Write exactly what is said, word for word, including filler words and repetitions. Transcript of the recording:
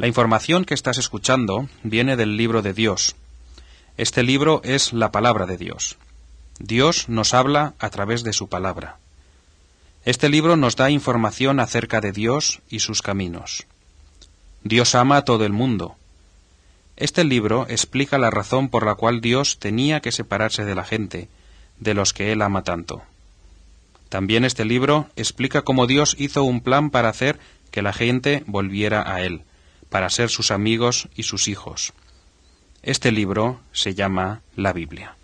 La información que estás escuchando viene del libro de Dios. Este libro es la palabra de Dios. Dios nos habla a través de su palabra. Este libro nos da información acerca de Dios y sus caminos. Dios ama a todo el mundo. Este libro explica la razón por la cual Dios tenía que separarse de la gente, de los que Él ama tanto. También este libro explica cómo Dios hizo un plan para hacer que la gente volviera a Él, para ser sus amigos y sus hijos. Este libro se llama la Biblia.